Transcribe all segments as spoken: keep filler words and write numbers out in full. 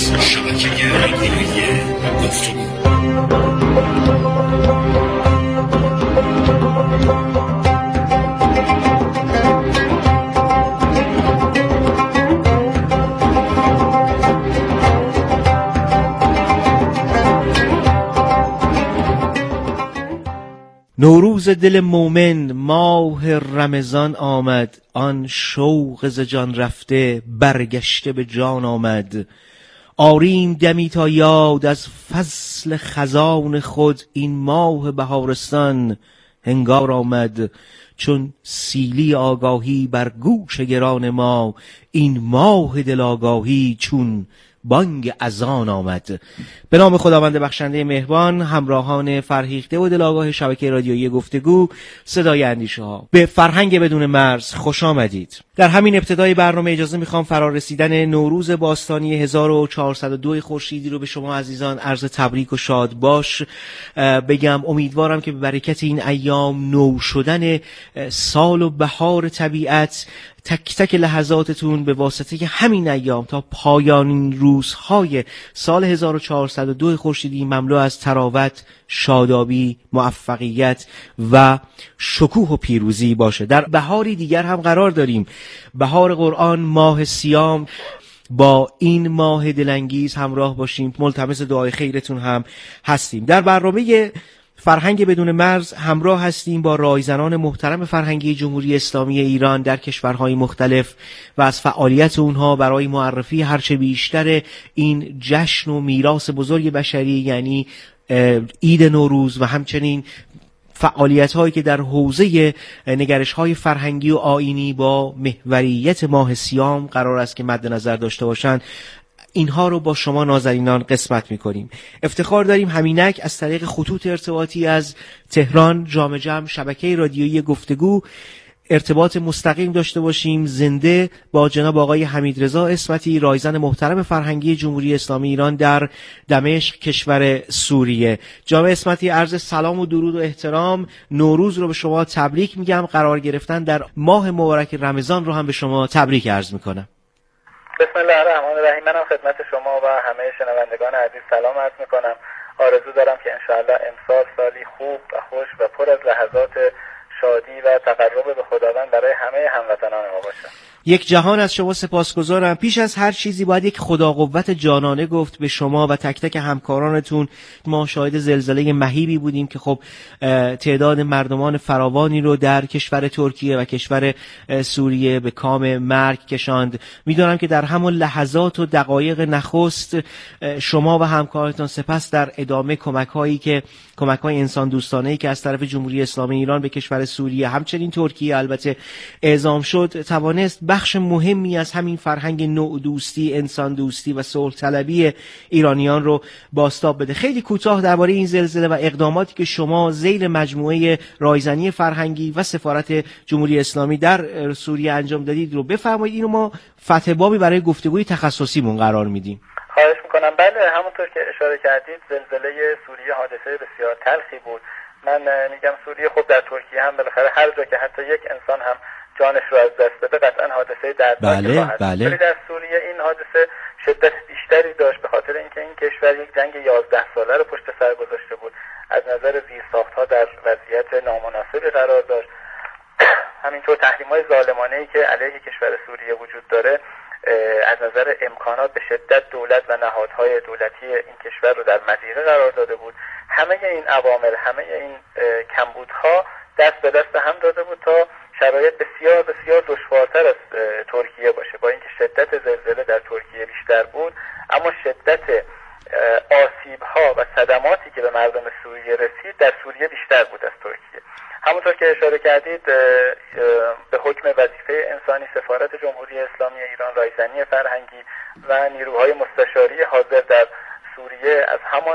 از شبکه رادیویی گفتگو. نوروز دل مومن ماه رمضان آمد، آن شوق ز جان رفته برگشته به جان آمد. آریم دمی تا یاد از فصل خزان خود، این ماه بهارستان هنگار آمد. چون سیلی آگاهی بر گوش گران ما، این ماه دل آگاهی چون بانگ اذان آمد. به نام خداوند بخشنده مهربان، همراهان فرهیخته و دلاگاه شبکه رادیویی گفتگو صدای اندیشه ها، به فرهنگ بدون مرز خوش آمدید. در همین ابتدای برنامه اجازه میخوام فرارسیدن نوروز باستانی هزار و چهارصد و دو خورشیدی رو به شما عزیزان عرض تبریک و شاد باش بگم. امیدوارم که به برکت این ایام نو شدن سال و بهار طبیعت، تک تک لحظاتتون به واسطه همین ایام تا پایان روزهای سال هزار و چهارصد و دو خورشیدی مملو از تراوت، شادابی، موفقیت و شکوه و پیروزی باشه. در بهاری دیگر هم قرار داریم، بهار قرآن، ماه صیام. با این ماه دلانگیز همراه باشیم، ملتمس دعای خیرتون هم هستیم. در برنامه فرهنگ بدون مرز همراه هستیم با رایزنان محترم فرهنگی جمهوری اسلامی ایران در کشورهای مختلف و از فعالیت اونها برای معرفی هرچه بیشتر این جشن و میراث بزرگ بشری، یعنی عید نوروز، و همچنین فعالیت هایی که در حوزه نگرش های فرهنگی و آیینی با محوریت ماه صیام قرار است که مد نظر داشته باشند، اینها رو با شما نازنینان قسمت می‌کنیم. افتخار داریم همینک از طریق خطوط ارتباطی از تهران، جام جم، شبکه رادیویی گفتگو ارتباط مستقیم داشته باشیم زنده با جناب آقای حمیدرضا اسمتی، رایزن محترم فرهنگی جمهوری اسلامی ایران در دمشق کشور سوریه. جناب اسمتی، عرض سلام و درود و احترام، نوروز رو به شما تبریک میگم. قرار گرفتن در ماه مبارک رمضان رو هم به شما تبریک عرض میکنم. بسم الله الرحمن الرحیم. منم خدمت شما و همه شنوندگان عزیز سلام عرض میکنم. آرزو دارم که انشاءالله امسال سالی خوب و خوش و پر از لحظات شادی و تقرب به خداوند برای همه هموطنان ما باشه. یک جهان از شما سپاسگزارم. پیش از هر چیزی باید یک خدا قوت جانانه گفت به شما و تک تک همکارانتون. ما شاهد زلزله مهیبی بودیم که خب تعداد مردمان فراوانی رو در کشور ترکیه و کشور سوریه به کام مرگ کشاند. میدونم که در همون لحظات و دقایق نخست شما و همکارتان سپس در ادامه کمک‌هایی که کمک‌های انسان دوستانه‌ای که از طرف جمهوری اسلامی ایران به کشور سوریه همچنین ترکیه البته اعزام شد، توانست بخش مهمی از همین فرهنگ نوع دوستی، انسان دوستی و صلح طلبی ایرانیان رو بازتاب بده. خیلی کوتاه درباره این زلزله و اقداماتی که شما زیر مجموعه رایزنی فرهنگی و سفارت جمهوری اسلامی در سوریه انجام دادید رو بفرمایید. اینو ما فتح بابی برای گفتگوی تخصصیمون قرار میدیم. خواهش میکنم. بله، همونطور که اشاره کردید زلزله سوریه حادثه بسیار تلخی بود. من میگم سوریه خب در ترکیه هم بالاخره هر جا که حتی یک انسان هم جانش رو از دست بده قطعا حادثه دردناکی بله، خواهد. بله. ولی در سوریه این حادثه شدت بیشتری داشت به خاطر اینکه این کشور یک جنگ یازده ساله رو پشت سر گذاشته بود. از نظر زیرساخت‌ها در وضعیت نامناسبی قرار داشت. همینطور تحریم‌های ظالمانه‌ای که علیه کشور سوریه وجود داره از نظر امکانات به شدت دولت و نهادهای دولتی این کشور رو در مضیقه قرار داده بود. همه این عوامل، همه این کمبودها دست به دست هم داده بود تا شرایط بسیار بسیار دشوارتر از ترکیه باشه. با اینکه شدت زلزله در ترکیه بیشتر بود، اما شدت آسیب‌ها و صدماتی که به مردم سوریه رسید در سوریه بیشتر بود از ترکیه. همونطور که اشاره کردید به حکم وظیفه انسانی سفارت جمهوری اسلامی ایران، رایزنی فرهنگی و نیروهای مستشاری حاضر در سوریه از همون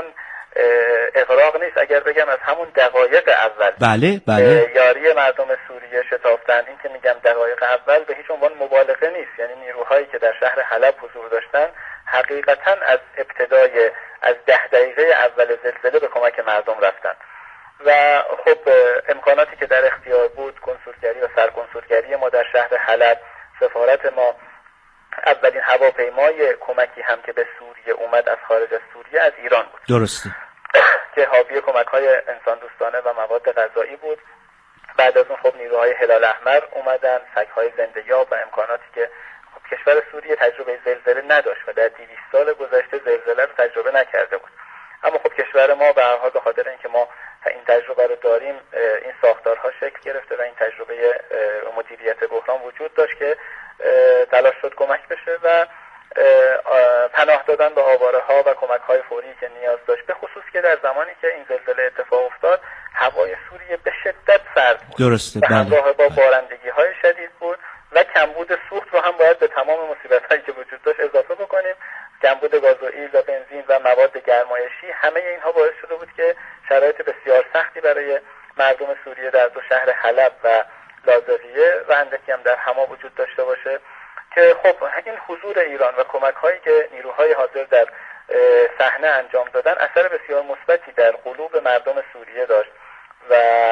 اغراق نیست، اگر بگم از همون دقایق اول بله بله یاری مردم سوریه شتافتن. این که میگم دقایق اول به هیچ عنوان مبالغه نیست، یعنی نیروهایی که در شهر حلب حضور داشتن حقیقتا از ابتدای از ده دقیقه اول زلزله به کمک مردم رفتن و خب امکاناتی که در اختیار بود، کنسولگری و سرکنسولگری ما در شهر حلب، سفارت ما اولین هواپیمای کمکی هم که به سوریه اومد از خارج از سوریه از ایران بود. درسته. که حاوی کمک‌های انسان دوستانه و مواد غذایی بود. بعد از اون خب نیروهای هلال احمر اومدن، سگ‌های زنده‌یاب و امکاناتی که خب کشور سوریه تجربه زلزله نداشت و در دویست سال گذشته زلزله رو تجربه نکرده بود. اما خب کشور ما به هر حال به خاطر اینکه ما این تجربه رو داریم، این ساختارها شکل گرفته و این تجربه مدیریت بحران وجود داشت که تلاش شد کمک بشه و پناه دادن به آواره‌ها و کمک‌های فوری که نیاز داشت، به خصوص که در زمانی که این زلزله اتفاق افتاد هوای سوریه به شدت سرد بود. درسته. به همراه با بارندگی‌های شدید بود و کمبود سوخت رو هم باید به تمام مصیبت‌هایی که وجود داشت اضافه بکنیم. کمبود گازوئیل و بنزین و مواد گرمایشی، همه اینها باعث شده بود که شرایط بسیار سختی برای مردم سوریه در دو شهر حلب و لاذقیه و اندکی هم در حما وجود داشته باشه که خب این حضور ایران و کمک‌هایی که نیروهای حاضر در صحنه انجام دادن اثر بسیار مثبتی در قلوب مردم سوریه داشت و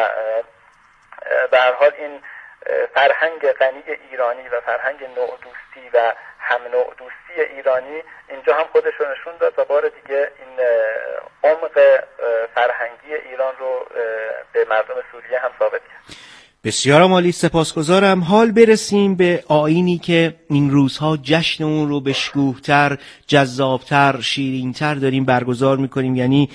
به هر حال این فرهنگ غنی ایرانی و فرهنگ نوع دوستی و هم نوع دوستی ایرانی اینجا هم خودش رو نشون داد و بار دیگه این عمق فرهنگی ایران رو به مردم سوریه هم ثابت کرد. بسیار عالی، سپاسگزارم. حال برسیم به آیینی که این روزها جشن اون رو بشکوه‌تر، جذابتر، شیرین‌تر داریم برگزار می‌کنیم، یعنی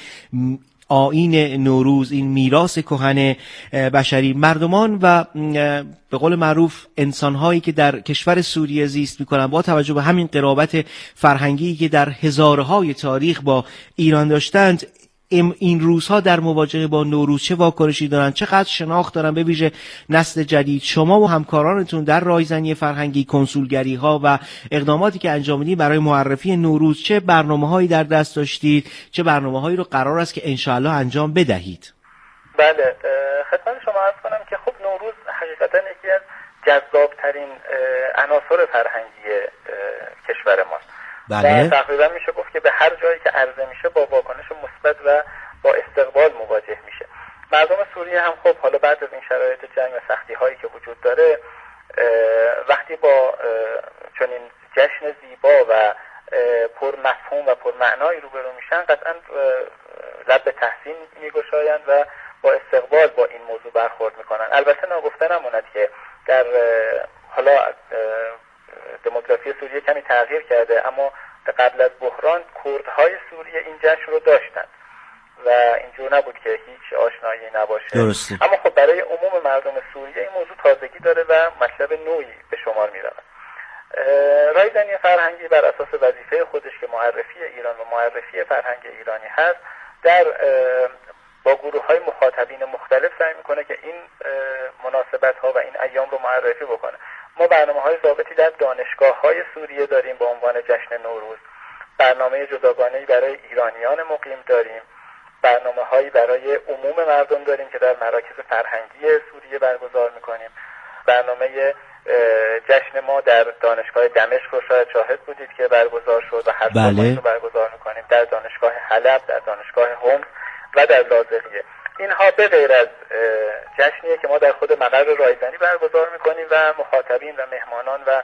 آیین نوروز، این میراث کهن بشری. مردمان و به قول معروف انسان‌هایی که در کشور سوریه زیست می‌کنن با توجه به همین قرابت فرهنگی که در هزارهای تاریخ با ایران داشتند، این روزها در مواجهه با نوروز چه واکنشی دارن، چقدر شناخت دارن، به ویژه نسل جدید؟ شما و همکارانتون در رایزنی فرهنگی، کنسولگری ها و اقداماتی که انجام میدید برای معرفی نوروز، چه برنامه‌هایی در دست داشتید، چه برنامه‌هایی رو قرار است که انشاءالله انجام بدهید؟ بله، خدمت شما عرض کنم که خب نوروز حقیقتا یکی از جذابترین عناصر فرهنگی کشور ماست. بله. و تقریبا میشه گفت که به هر جایی که عرضه میشه با واکنش مثبت و با استقبال مواجه میشه. مردم سوریه هم خب حالا بعد از این شرایط جنگ و سختی هایی که وجود داره، وقتی با چنین جشن زیبا و پر مفهوم و پر معنایی روبرو میشن، قطعا لب به تحسین میگشایند و با استقبال با این موضوع برخورد میکنن. البته ناگفته نماند که در حالا دموگرافی سوریه کمی تغییر کرده، اما قبل از بحران کردهای سوریه این جشن رو داشتن و اینجور نبود که هیچ آشنایی نباشه. درسته. اما خب برای عموم مردم سوریه این موضوع تازگی داره و مطلب نوعی به شمار می رود. رایزنی فرهنگی بر اساس وظیفه خودش که معرفی ایران و معرفی فرهنگ ایرانی هست، در با گروه های مخاطبین مختلف سعی میکنه که این مناسبت ها و این ایام رو معرفی بکنه. ما برنامه های ضابطی در دانشگاه های سوریه داریم با عنوان جشن نوروز، برنامه جداگانه‌ای برای ایرانیان مقیم داریم، برنامه هایی برای عموم مردم داریم که در مراکز فرهنگی سوریه برگزار میکنیم. برنامه جشن ما در دانشگاه دمشق رو شاید شاهد بودید که برگزار شد و هر سال بله. رو برگزار میکنیم، در دانشگاه حلب، در دانشگاه هومس و در لاذقیه. اینها به غیر از جشنیه که ما در خود مقر رایزنی برگزار میکنیم و مخاطبین و مهمانان و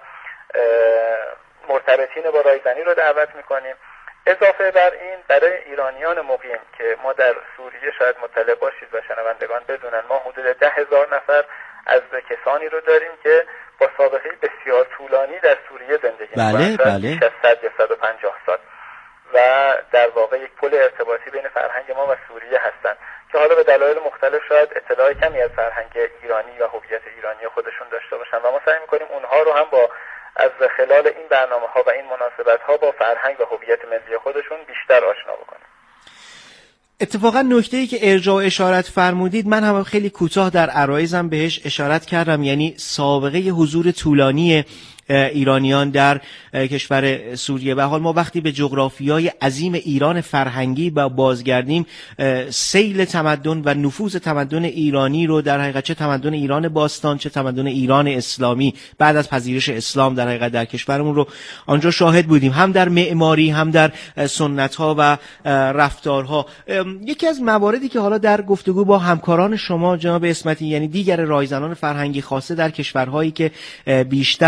مرتبطین با رایزنی رو دعوت میکنیم. اضافه بر این برای ایرانیان مقیم که ما در سوریه شاید مطلع باشید و شنوندگان بدونن، ما حدود ده هزار نفر از کسانی رو داریم که با سابقه بسیار طولانی در سوریه زندگی میکنن، بله، بله. بیش از صد یا صد و پنجاه سال، و در واقع یک پل ارتباطی بین فرهنگ ما و سوریه هستند که حالا به دلایل مختلف شاید اطلاع کمی از فرهنگ ایرانی و هویت ایرانی خودشون داشته باشن و ما سعی می‌کنیم اونها رو هم با از خلال این برنامه‌ها و این مناسبت‌ها با فرهنگ و هویت ملی خودشون بیشتر آشنا بکنیم. اتفاقا نکته‌ای که ارجاع و اشارت فرمودید، من هم خیلی کوتاه در عرایزم بهش اشارت کردم، یعنی سابقه حضور طولانی ایرانیان در کشور سوریه. به حال ما وقتی به جغرافیای عظیم ایران فرهنگی بازگردیم، سیل تمدن و نفوذ تمدن ایرانی رو در حقیقت، چه تمدن ایران باستان چه تمدن ایران اسلامی بعد از پذیرش اسلام در حقیقت در کشورمون رو آنجا شاهد بودیم، هم در معماری هم در سنت‌ها و رفتارها. یکی از مواردی که حالا در گفتگو با همکاران شما جناب اسمتی، یعنی دیگر رایزنان فرهنگی، خاصه در کشورهایی که بیشتر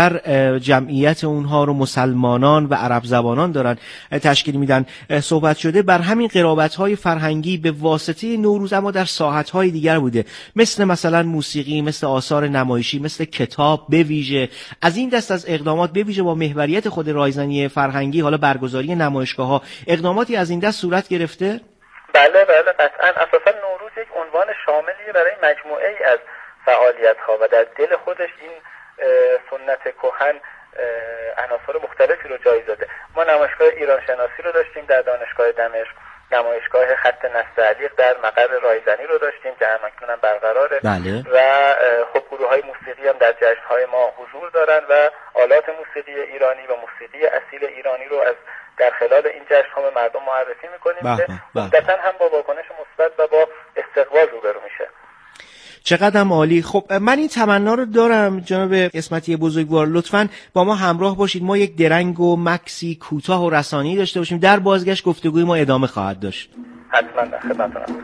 جمعیت اونها رو مسلمانان و عرب زبانان دارن تشکیل میدن صحبت شده. بر همین قرابت‌های فرهنگی به واسطه نوروز اما در ساحت‌های دیگر بوده، مثل مثلا موسیقی، مثل آثار نمایشی، مثل کتاب به ویژه. از این دست از اقدامات به ویژه با محوریت خود رایزنی فرهنگی، حالا برگزاری نمایشگاه‌ها، اقداماتی از این دست صورت گرفته؟ بله بله قطعا. اساسا نوروز یک عنوان شاملی برای مجموعه ای از فعالیت‌ها و در دل خودش این سنت کهن عناصر مختلفی رو جای داده. ما نمایشگاه ایران شناسی رو داشتیم در دانشگاه دمشق، نمایشگاه خط نسل علیق در مقر رایزنی رو داشتیم که همکنون هم برقراره. بله. و خب گروه‌های موسیقی هم در جشن‌های ما حضور دارن و آلات موسیقی ایرانی و موسیقی اصیل ایرانی رو از در خلال این جشن‌ها به مردم معرفی می‌کنیم که مدتاً هم با واکنش مثبت و با استقبال روبرو میشه. چقدر عالی. خب من این تمنا رو دارم جناب اسمتی بزرگوار، لطفاً با ما همراه باشید، ما یک درنگ و مکسی کوتاه و رسانه‌ای داشته باشیم، در بازگشت گفتگوی ما ادامه خواهد داشت. حتما در خدمتتونم.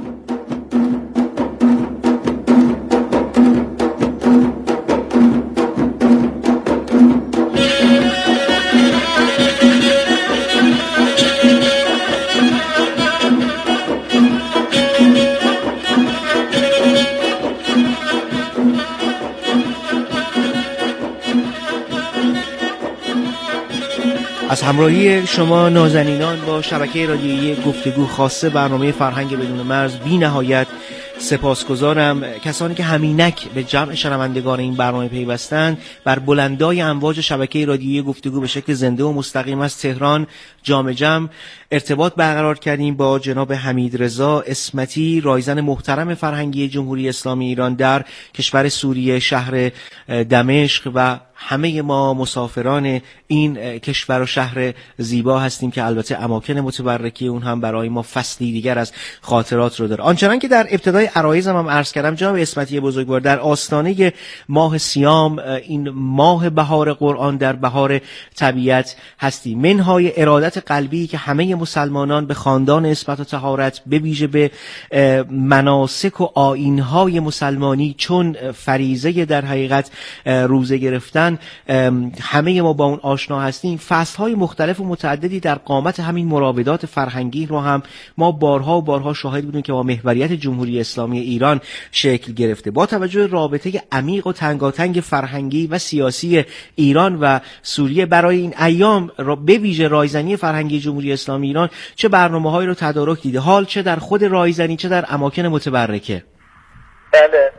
از همراهی شما نازنینان با شبکه رادیویی گفتگو خاصه برنامه فرهنگ بدون مرز بی نهایت سپاسگزارم. کسانی که همینک به جمع شنوندگان این برنامه پیوستند، بر بلندای امواج شبکه رادیویی گفتگو به شکل زنده و مستقیم از تهران جام جم ارتباط برقرار کردیم با جناب حمیدرضا اسمتی، رایزن محترم فرهنگی جمهوری اسلامی ایران در کشور سوریه، شهر دمشق، و همه ما مسافران این کشور و شهر زیبا هستیم که البته اماکن متبرکی اون هم برای ما فصلی دیگر از خاطرات رو داره. آنچنان که در ابتدای عرایزم هم عرض کردم جناب اسمتی بزرگوار، در آستانه ماه سیام، این ماه بهار قرآن، در بهار طبیعت هستیم. منهای ارادت قلبی که همه مسلمانان به خاندان عصمت و طهارت، به ویژه به مناسک و آیین‌های مسلمانی چون فریضه در حقیقت روزه گرفتن، همه ما با اون آشنا هستیم. فصل‌های مختلف و متعددی در قامت همین مراودات فرهنگی رو هم ما بارها و بارها شاهد بودیم که با محوریت جمهوری اسلامی ایران شکل گرفته. با توجه رابطه عمیق و تنگاتنگ فرهنگی و سیاسی ایران و سوریه، برای این ایام به ویژه رایزنی فرهنگی جمهوری اسلامی ایران چه برنامه‌هایی رو تدارک دیده، حال چه در خود رایزنی چه در اماکن متبرکه؟ بله،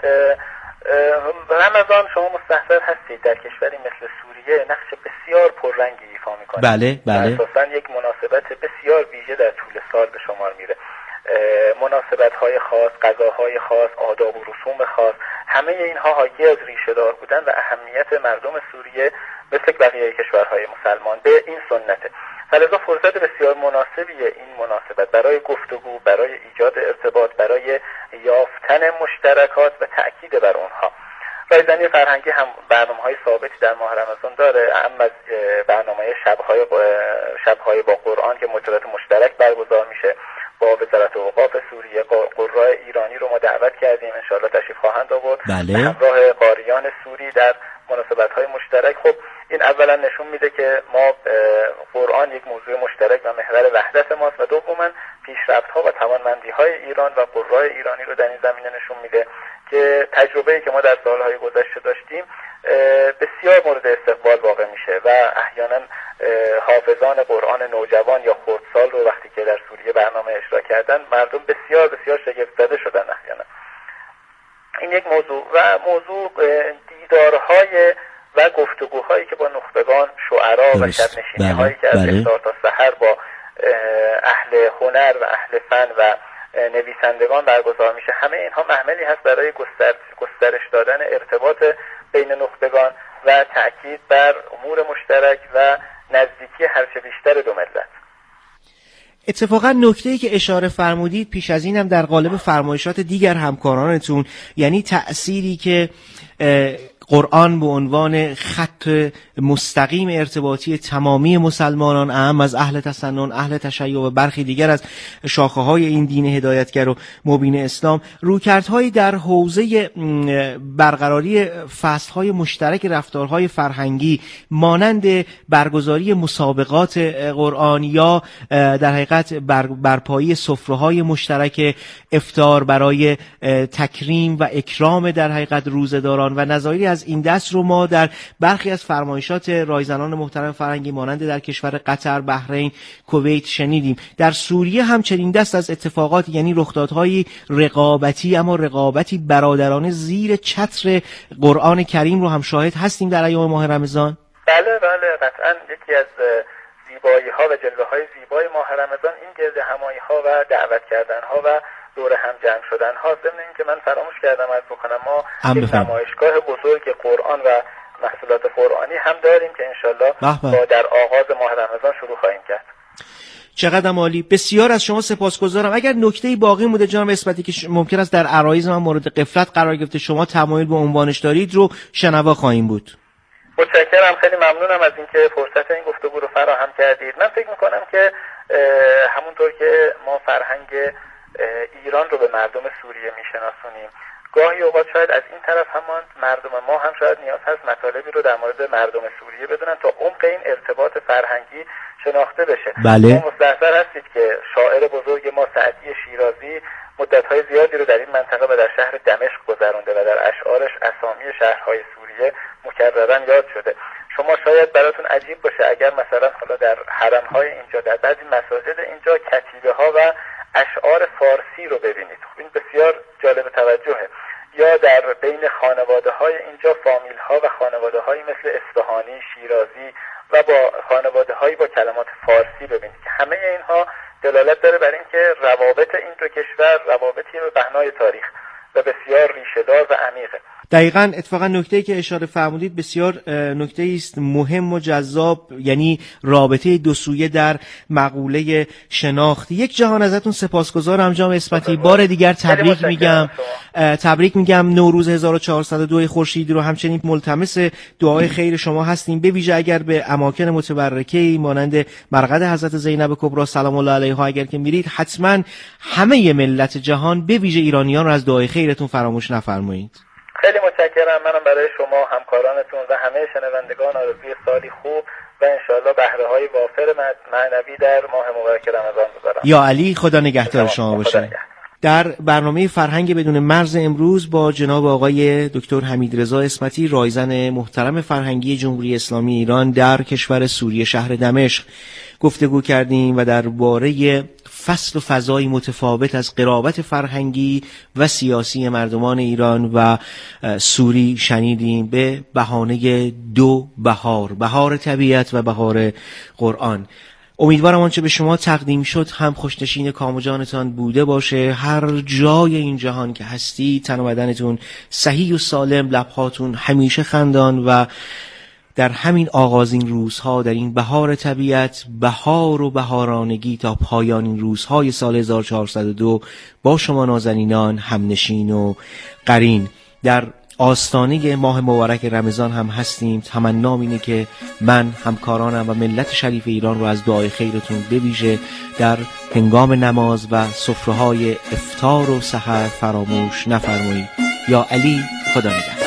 رمضان شما مستحضر هستید در کشوری مثل سوریه نقش بسیار پررنگی ایفا میکنه. بله بله. اساساً یک مناسبت بسیار ویژه در طول سال به شمار میره. مناسبت‌های خاص، غذاهای خاص، آداب و رسوم خاص، همه اینها حاکی از ریشه‌دار بودن و اهمیت مردم سوریه مثل بقیه کشورهای مسلمان به این سنته. فلذا فرصت بسیار مناسبیه این مناسبت برای گفتگو، برای ایجاد ارتباط، برای یافتن مشترکات و تأکید بر اونها. رایزنی فرهنگی هم برنامه‌های ثابتی در ماه رمضان داره، هم از برنامه شب‌های شب‌های با قرآن که مجلات مشترک برگزار میشه با وزارت اوقاف سوریه. قرای ایرانی رو ما دعوت کردیم، انشاءالله تشریف خواهند آورد. بله. همراه قاریان سوری در مناسبت‌های مشترک. خب این اولا نشون میده که ما قرآن یک موضوع مشترک و محور وحدت ماست و دوما پیشرفت‌ها و توانمندی‌های ایران و قرای ایرانی رو در این زمینه نشون میده که تجربه‌ای که ما در سال‌های گذشته داشتیم بسیار مورد استقبال واقع میشه و احیانا حافظان قرآن نوجوان یا خردسال رو وقتی که در سوریه برنامه اجرا کردن، مردم بسیار بسیار شگفت زده شدن احیانا. این یک موضوع و موضوع دیدارهای و گفتگوهایی که با نخبگان، شعرا و شبنشینی‌هایی که از افطار تا سحر با اهل هنر و اهل فن و نویسندگان برگزار میشه، همه اینها محملی هست برای گستر... گسترش دادن ارتباط بین نخبگان و تأکید بر امور مشترک و نزدیکی هرچه بیشتر دو ملت. اتفاقا نکته‌ای که اشاره فرمودید پیش از اینم در قالب فرمایشات دیگر همکارانتون، یعنی تأثیری که قرآن به عنوان خط مستقیم ارتباطی تمامی مسلمانان، اعم از اهل تسنن، اهل تشیع و برخی دیگر از شاخه های این دین هدایتگر و مبین اسلام، رویکردهایی در حوزه برقراری فصلهای مشترک رفتارهای فرهنگی مانند برگزاری مسابقات قرآن یا در حقیقت بر برپایی سفره‌های مشترک افطار برای تکریم و اکرام در حقیقت روزه‌داران و نظایری از این دست رو ما در برخی از فرمایشات رایزنان محترم فرهنگی مانند در کشور قطر، بحرین، کویت شنیدیم. در سوریه هم چنین دست از اتفاقات، یعنی رخدادهای رقابتی اما رقابتی برادرانه زیر چتر قرآن کریم رو هم شاهد هستیم در ایام ماه رمضان. بله بله قطعا یکی از زیبایی ها و جلوه های زیبای ماه رمضان این گرد همایی ها و دعوت کردن ها و دور هم جمع شدن ها. ضمن این که من فراموش کردم از بکنم ما یک نمایشگاه بزرگ قرآن و محصولات قرآنی هم داریم که انشالله با در آغاز ماه رمضان شروع خواهیم کرد. چقدر عالی. بسیار از شما سپاسگزارم. اگر نکته‌ای باقی مونده جناب اسمتی که ممکن است در عرایض من مورد غفلت قرار گرفته شما تمایل به عنوانش دارید رو شنوا خواهیم بود. متشکرم، خیلی ممنونم از اینکه فرصت این گفتگو رو فراهم کردید. من فکر می‌کنم که همونطور که ما فرهنگ ایران رو به مردم سوریه میشناسونیم، گاهی اوقات شاید از این طرف همان مردم ما هم شاید نیاز هست مطالبی رو در مورد مردم سوریه بدونن تا عمق این ارتباط فرهنگی شناخته بشه. بله. ما مستحضر هستید که شاعر بزرگ ما سعدی شیرازی مدت‌های زیادی رو در این منطقه و در شهر دمشق گذرونده و در اشعارش اسامی شهرهای سوریه مکرراً یاد شده. شما شاید براتون عجیب باشه اگر مثلا حالا در حرم‌های اینجا، در بعضی مساجد اینجا کتیبه‌ها و اشعار فارسی رو ببینید. خب این بسیار جالب توجهه. یا در بین خانواده‌های اینجا فامیل‌ها و خانواده‌هایی مثل اصفهانی، شیرازی و با خانواده‌هایی با کلمات فارسی ببینید که همه اینها دلالت داره بر اینکه روابط این دو کشور روابطی به بنای تاریخ و بسیار ریشه‌دار و عمیقه. دقیقاً اتفاقا نکته‌ای که اشاره فرمودید بسیار نکته‌ای است مهم و جذاب، یعنی رابطه دو سویه در مقوله شناخت. یک جهان ازتون سپاسگزارم جناب اسمتی. بار دیگر تبریک میگم تبریک میگم نوروز هزار و چهارصد و دو خورشیدی رو. همچنین ملتمس دعای خیر شما هستیم، به ویژه اگر به اماکن متبرکه‌ای مانند مرقد حضرت زینب کبری سلام الله علیها اگر که میرید، حتما همه ملت جهان به ویژه ایرانیان رو از دعای خیرتون فراموش نفرمایید. خیلی متشکرم. منم برای شما، همکارانتون و همه شنوندگان آرزوی سالی خوب و انشالله بهره‌های وافر معنوی در ماه مبارک رمضان بذارم. یا علی، خدا نگهدار شما باشه. در برنامه فرهنگ بدون مرز امروز با جناب آقای دکتر حمیدرضا اسمتی، رایزن محترم فرهنگی جمهوری اسلامی ایران در کشور سوریه شهر دمشق گفتگو کردیم و درباره فصل و فضای متفاوت از قرابت فرهنگی و سیاسی مردمان ایران و سوری شنیدیم به بهانه دو بهار، بهار طبیعت و بهار قرآن. امیدوارم آنچه به شما تقدیم شد هم خوشنشین کام و جانتان بوده باشه. هر جای این جهان که هستی تن و بدنتون صحیح و سالم، لبهاتون همیشه خندان و در همین آغازین روزها، در این بهار طبیعت، بهار و بهارانگی تا پایان این روزهای سال هزار و چهارصد و دو با شما نازنینان همنشین و قرین. در آستانه ماه مبارک رمضان هم هستیم. تمنام اینه که من، همکارانم و ملت شریف ایران رو از دعای خیرتون به ویژه در هنگام نماز و سفره‌های افطار و سحر فراموش نفرمایید. یا علی، خدا نگهدار.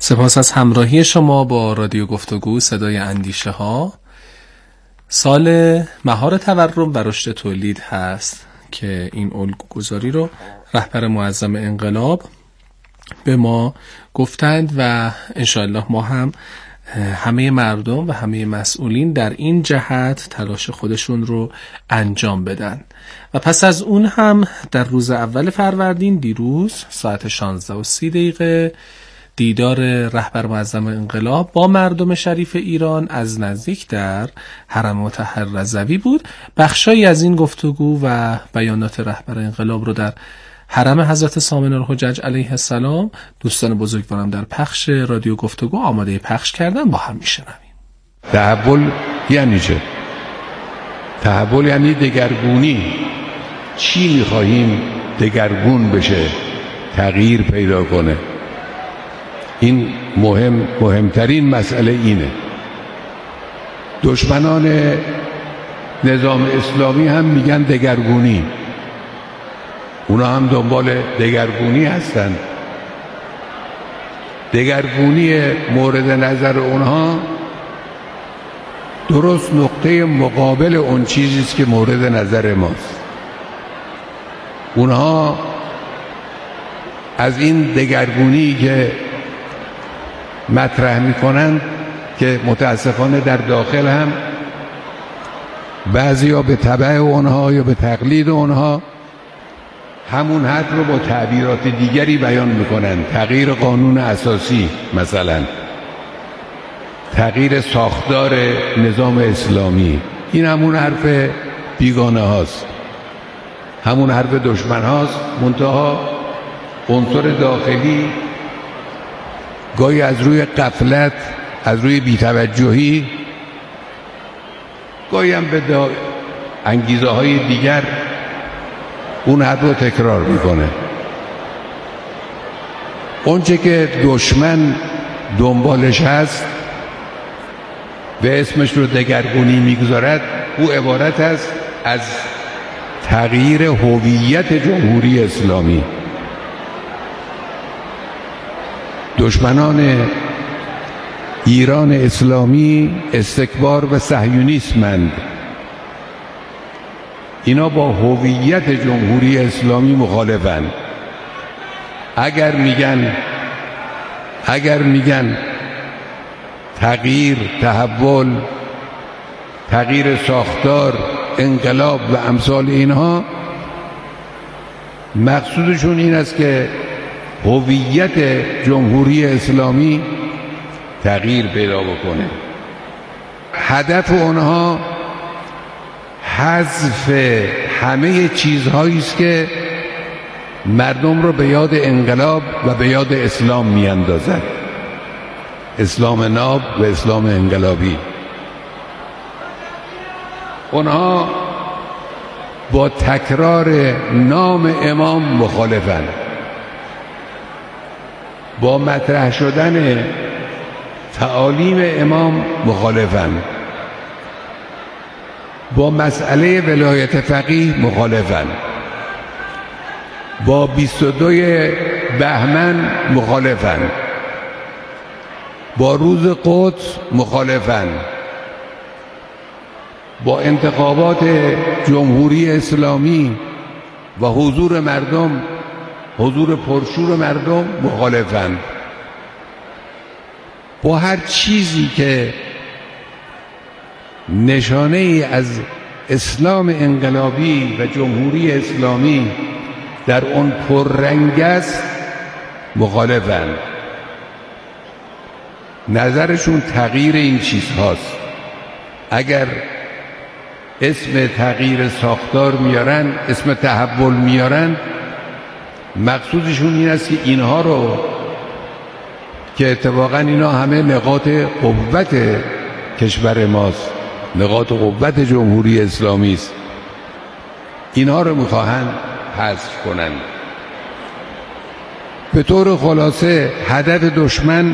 سپاس از همراهی شما با رادیو گفتگو صدای اندیشه ها. سال مهار تورم و رشد تولید هست که این الگوگذاری رو رهبر معظم انقلاب به ما گفتند و انشاءالله ما هم همه مردم و همه مسئولین در این جهت تلاش خودشون رو انجام بدن. و پس از اون هم در روز اول فروردین دیروز ساعت شانزده و سی دقیقه دیدار رهبر معظم انقلاب با مردم شریف ایران از نزدیک در حرم مطهر رضوی بود. بخشایی از این گفتگو و بیانات رهبر انقلاب رو در حرم حضرت سامن الحجج علیه السلام دوستان بزرگوارم در پخش رادیو گفتگو آماده پخش کردن، با هم میشنویم. تحول یعنی چه؟ تحول یعنی دگرگونی. چی میخواهیم دگرگون بشه، تغییر پیدا کنه؟ این مهم مهمترین مسئله اینه. دشمنان نظام اسلامی هم میگن دگرگونی، اونا هم دنبال دگرگونی هستن. دگرگونی مورد نظر اونها درست نقطه مقابل اون چیزیست که مورد نظر ماست. اونها از این دگرگونی که مطرح میکنند که متاسفانه در داخل هم بعضیا به تبع اونها یا به تقلید اونها همون حد رو با تعبیرات دیگری بیان میکنن. تغییر قانون اساسی مثلا، تغییر ساختار نظام اسلامی، این همون حرف بیگانه هاست، همون حرف دشمن هاست. منتها عنصر داخلی گاهی از روی غفلت، از روی بی‌توجهی، گاهی هم به انگیزه های دیگر اون حرف رو تکرار میکنه. اونچه که دشمن دنبالش هست و اسمش رو دگرگونی میگذارد، او عبارت است از تغییر هویت جمهوری اسلامی. دشمنان ایران اسلامی استکبار و صهیونیسمند. اینا با هویت جمهوری اسلامی مخالفن. اگر میگن اگر میگن تغییر، تحول، تغییر ساختار، انقلاب و امثال اینها، مقصودشون این است که هویت جمهوری اسلامی تغییر پیدا بکنه. هدف اونها حذف همه چیزهایی است که مردم رو به یاد انقلاب و به یاد اسلام میاندازد، اسلام ناب و اسلام انقلابی. اونها با تکرار نام امام مخالفند، با مطرح شدن تعالیم امام مخالفند، با مسئله ولایت فقیه مخالفند، با بیست و دوی بهمن مخالفند، با روز قدس مخالفند، با انتخابات جمهوری اسلامی و حضور مردم، حضور پرشور مردم مخالفند. با هر چیزی که نشانه ای از اسلام انقلابی و جمهوری اسلامی در اون پررنگ است مخالفند. نظرشون تغییر این چیزهاست. اگر اسم تغییر ساختار میارن، اسم تحول میارن، مقصودشون این است که اینها رو، که اتفاقا اینا همه نقاط قوت کشور ماست، نقاط قوت جمهوری اسلامی است، اینها رو میخواهند حذف کنند. به طور خلاصه هدف دشمن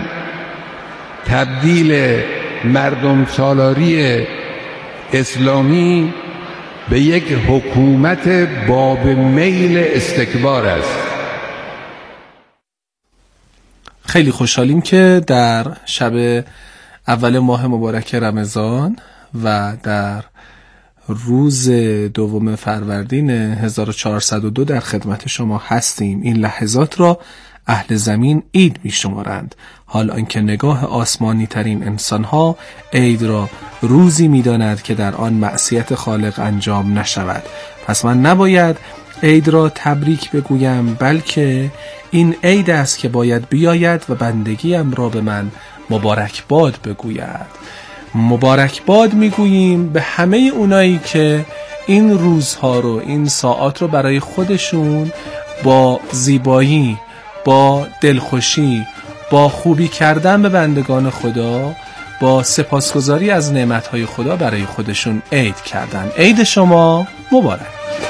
تبدیل مردم سالاری اسلامی به یک حکومت باب میل استکبار است. خیلی خوشحالیم که در شب اول ماه مبارک رمضان و در روز دوم فروردین هزار و چهارصد و دو در خدمت شما هستیم. این لحظات را اهل زمین عید می شمارند، حال آنکه نگاه آسمانی ترین انسان ها عید را روزی می داند که در آن معصیت خالق انجام نشود. پس من نباید عید را تبریک بگویم، بلکه این عید است که باید بیاید و بندگیم را به من مبارک باد بگوید. مبارک باد میگوییم به همه اونایی که این روزها رو، این ساعات رو برای خودشون با زیبایی، با دلخوشی، با خوبی کردن به بندگان خدا، با سپاسگزاری از نعمتهای خدا برای خودشون عید کردن. عید شما مبارک.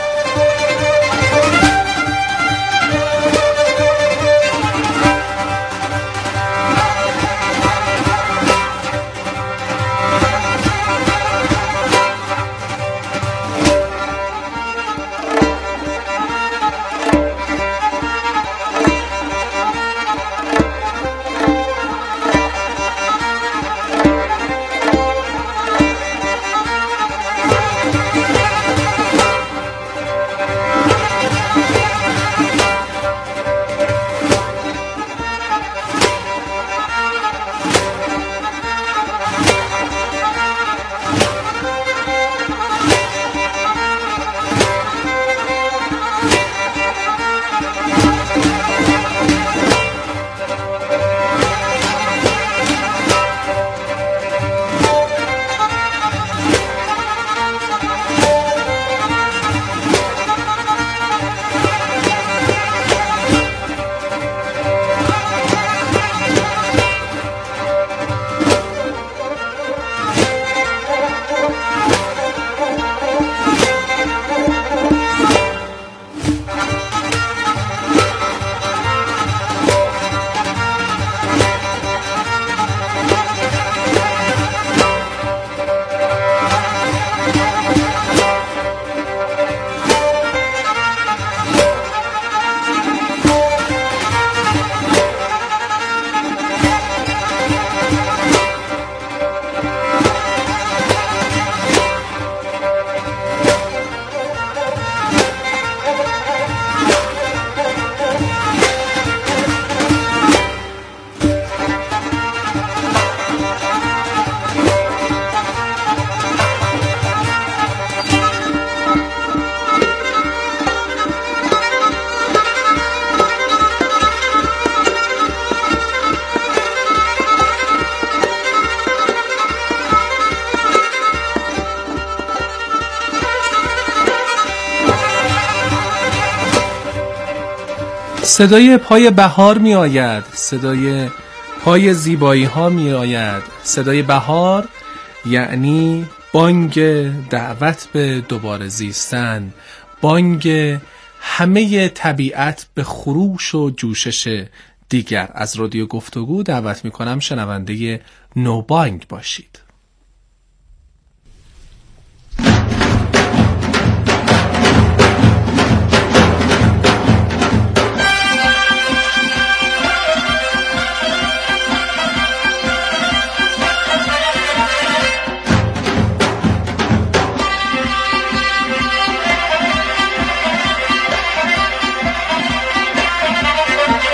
صدای پای بهار می آید، صدای پای زیبایی ها می آید. صدای بهار یعنی بانگ دعوت به دوباره زیستن، بانگ همه طبیعت به خروش و جوشش دیگر. از رادیو گفتگو دعوت می کنم شنونده نوبانگ باشید.